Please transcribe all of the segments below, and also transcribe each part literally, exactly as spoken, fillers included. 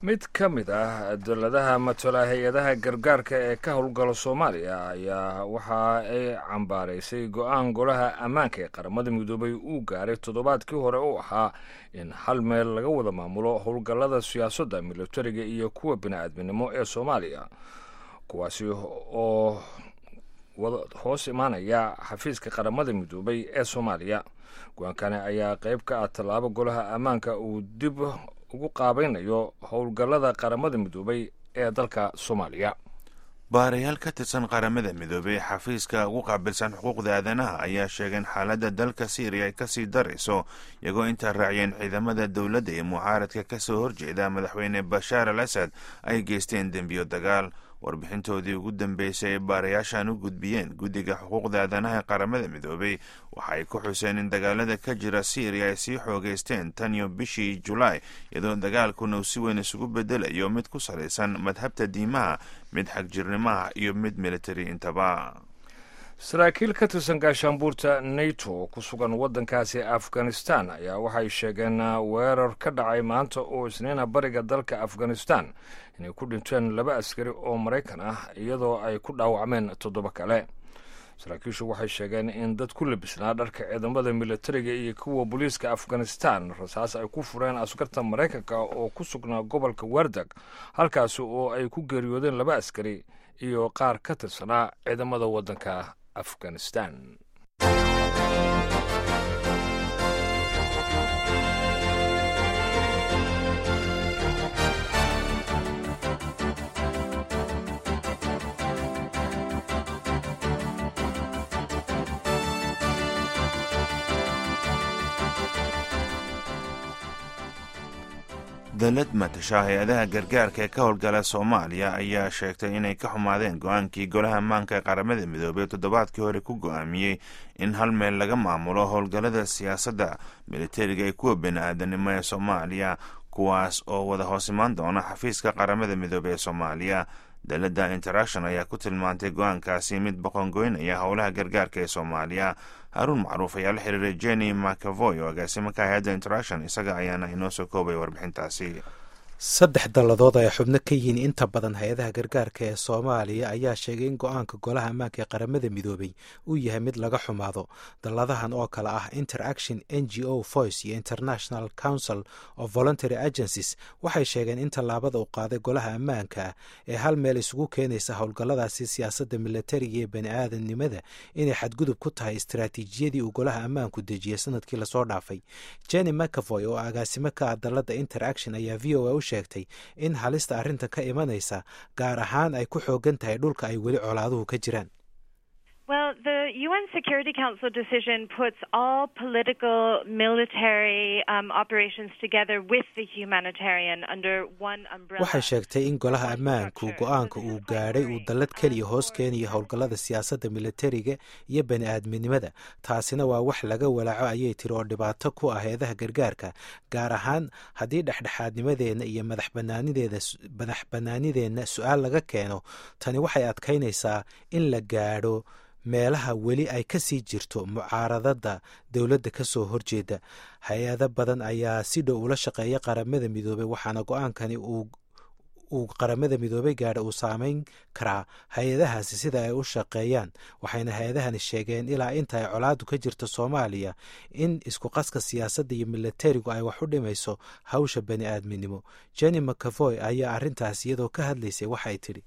mid ka mid ah dowladaha matala hay-adaha gargaarka ee ka howlgala soomaaliya ayaa waxa ay cambaaraysay go-aan golaha ammaanka ee qaramada midoobay uu gaaray toddobaadkii hore u ahaa in hal meel laga wada maamulo howlgallada siyaasadda militariga iyo kuwa bini-aadminimo ee soomaaliya kuwaasi oo hoos imaanaya xafiiska qaramada midoobay ee soomaaliya. go-aankani ayaa qayb ka ah tallaabo golaha ammaanka uu dib ugu qaabaynayo howlgallada qaramada midoobay ee dalka soomaaliya. baarayaal ka tirsan qaramada midoobey xafiiska ugu qaabilsan xuquuqda aadanaha ayaa sheegeen xaaladda dalka syriya ay kasii darayso iyagoo intaa raaciyeen ciidamada dowladda ee mucaaradka kasoo horjeeda madaxweyne bashaar al asad ay geysteen dembiyo dagaal. warbixintoodii ugu dambeysay ee baarayaashan u gudbiyeen guddiga xuquuqda aadanaha ee qaramada midoobey waxa ay ku xuseen in dagaalada ka jira syriya ay sii xoogeysteen tan iyo bishii julaay iyadoo dagaalkuna uu si weyn isugu bedelayo mid ku salaysan madhabta diimaha, mid xagjirnimaha iyo mid militari intaba. saraakiil ka tirsan gaashaanbuurta nato oo ku sugan waddankaasi afghanistan ayaa waxay sheegeen weerar ka dhacay maanta oo isniina bariga dalka afghanistan inay ku dhinteen laba askari oo maraykan ah iyadoo ay ku dhaawacmeen toddoba kale. saraakiishu waxay sheegeen in dad ku labisnaa dharka ciidamada militariga iyo kuwa booliiska afghanistan rasaas ay ku fureen askarta maraykanka oo ku sugnaa gobolka wardag, halkaasi oo ay ku geeriyoodeen laba askari iyo qaar ka tirsanaa ciidamada waddanka afghanistan. dowlad matasha hay-adaha gargaarka ee ka howlgala soomaaliya ayaa sheegtay inay ka xumaadeen go-aankii golaha ammaanka ee qaramada midoobey toddobaadkii hore ku go-aamiyey in hal meel laga maamulo howlgallada siyaasadda militariga ee kuwa bini-aadanimo ee soomaaliya, kuwaas oo wada hoos imaan doona xafiiska qaramada midoobey ee soomaaliya. dowladda interaction ayaa ku tilmaantay go-aankaasi mid boqongoynaya howlaha gargaarka ee soomaaliya. haruun macruuf ayaa la xiriiray jenny macavoy oo agaasimo ka hay-adda interaction, isaga ayaana inoo soo koobay warbixintaasi. saddex dalladood ay xubno ka yihiin inta badan hay-adaha gargaarka ee soomaaliya ayaa sheegay in go-aanka golaha ammaanka ee qaramada midoobey uu yahay mid laga xumaado. dalladahan oo kale ah interaction, n g o voice iyo international council of voluntary agencies waxay sheegeen in tallaabada uu qaaday golaha ammaanka ee hal meel isugu keenaysa howlgalladaasi siyaasadda militariga iyo bani-aadamnimada inay xadgudub ku tahay istaraatiijiyadii uu golaha ammaanku dejiyey sanadkii lasoo dhaafay. jenny macavoy oo agaasimo ka ah dallada interaction ayaa v o a u sheegtay in halista arrinta ka imanaysa gaar ahaan ay ku xoogan tahay dhulka ay weli colaaduhu ka jiraan. Well, the U N Security Council decision puts all political military um, operations together with the humanitarian under one umbrella. waxay sheegtay in golaha ammaanku go-aanka uu gaadhay uu dallad keliya hoos keenayo howlgallada siyaasadda militariga iyo bani-aadminimada. taasina waa wax laga walaaco ayay tiri oo dhibaato ku ah hay-adaha gargaarka, gaar ahaan haddii dhexdhexaadnimadeenna iyo madaxbanaanideeda madax banaanideenna su-aal laga keeno. tani waxay adkaynaysaa in la gaadho meelaha weli ay ka sii jirto mucaaradada dowladda ka soo horjeeda. hay-ado badan ayaa si dhow ula shaqeeya qaramada midoobey, waxaana go-aankani uu qaramada midoobey gaadha uu saameyn karaa hay-adahaasi sida ay u shaqeeyaan. waxayna hay-adahani sheegeen ilaa inta ay colaadu ka jirto soomaaliya in isku qaska siyaasadda iyo militarigu ay wax u dhimayso hawsha bani-aadminimo. jenny macavoy ayaa arrintaas iyadoo ka hadlaysay waxay tidhi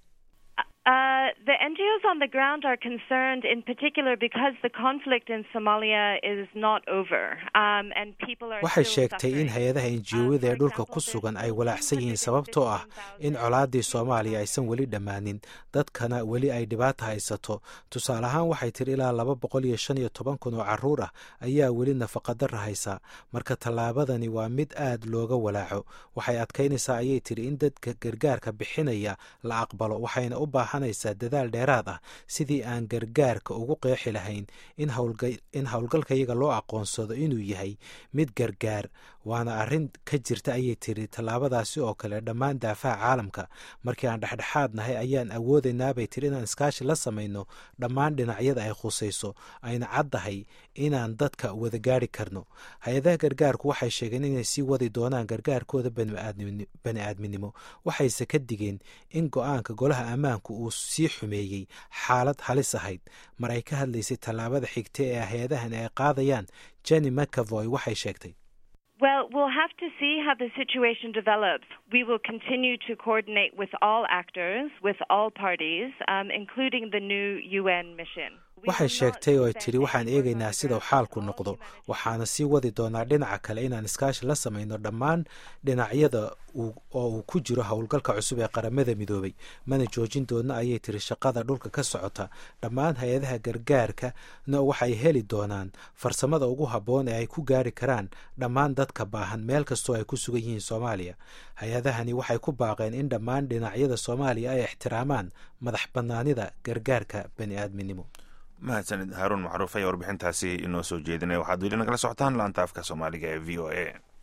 Uh, the N G Os on the ground are concerned in particular because the conflict in Somalia is not over um, and people are waxay still sheegtay in suffering. hay-adaha enjiyowada ee dhulka ku sugan ay walaacsan yihiin sababtoo ah in colaadii soomaaliya aysan weli dhammaanin, dadkana weli ay dhibaata haysato. tusaale ahaan waxay tiri ilaa laba boqol iyo shan iyo toban kun oo caruur ah ayaa weli nafaqadara haysa. marka tallaabadani waa mid aad looga walaaco. waxay adkaynaysaa ayay tiri in dadka gargaarka bixinaya la aqbalo, waxayna u baahanaysaa dadaal dheeraad ah sidii aan gargaarka ugu qeexi lahayn in howlgalkayaga loo aqoonsado inuu yahay mid gargaar. waana arrin ka jirta ayay tiri tallaabadaasi oo kale dhammaan daafaha caalamka. markii aan dhexdhexaad nahay ayaan awoodaynaa bay tiri inaan iskaashi la samayno dhammaan dhinacyada ay khusayso, ayna caddahay inaan dadka wada gaari karno. hay-adaha gargaarku waxay sheegeen inay sii wadi doonaan gargaarkooda bani aadminimo, waxayse ka digeen in go-aanka golaha ammaanku uu sii xumeeyey xaalad halis ahayd. mar ay ka hadlaysay tallaabada xigta ee hay-adahan ay qaadayaan, Jenny McAvoy waxay sheegtay, Well, we'll have to see how the situation develops. We will continue to coordinate with all actors, with all parties, um, including the new U N mission. waxay sheegtay oo ay tidhi waxaan eegaynaa sida uu xaalku noqdo, waxaana sii wadi doonaa dhinaca kale inaan iskaashi la samayno dhammaan dhinacyada oo uu ku jiro howlgalka cusub ee qaramada midoobay. mana joojin doona ayay tiri shaqada dhulka ka socota. dhammaan hay-adaha gargaarkana waxay heli doonaan farsamada ugu habboon ee ay ku gaari karaan dhammaan dadka baahan meel kastoo ay ku sugan yihiin Soomaaliya. hay-adahani waxay ku baaqeen in dhammaan dhinacyada Soomaaliya ay ixtiraamaan madax bannaanida gargaarka bani aadminimo. mahadsanid haaruun macruuf ayaa warbixintaasi inoo soo jeedinaya. waxaad weli nagala socotaan laanta afka Soomaaliga ee V O A.